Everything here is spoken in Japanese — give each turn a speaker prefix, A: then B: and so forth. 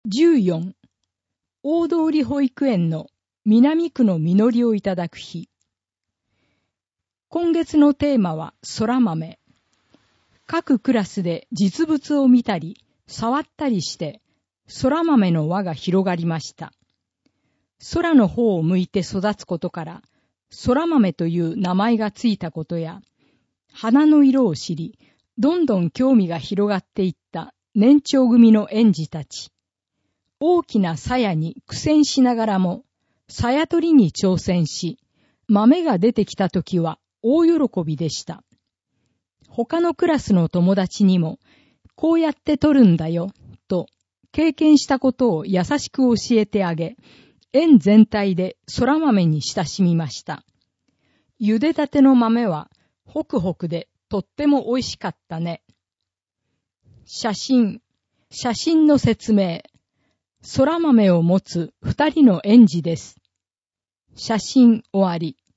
A: 14、大通保育園の南区の実りをいただく日。今月のテーマは空豆。各クラスで実物を見たり、触ったりして、空豆の輪が広がりました。空の方を向いて育つことから、空豆という名前がついたことや、花の色を知り、どんどん興味が広がっていった年長組の園児たち。大きな鞘に苦戦しながらも、鞘取りに挑戦し、豆が出てきたときは大喜びでした。他のクラスの友達にも、こうやって取るんだよ、と経験したことを優しく教えてあげ、園全体で空豆に親しみました。茹でたての豆は、ホクホクでとっても美味しかったね。写真の説明。空豆を持つ2人の園児です。写真終わり。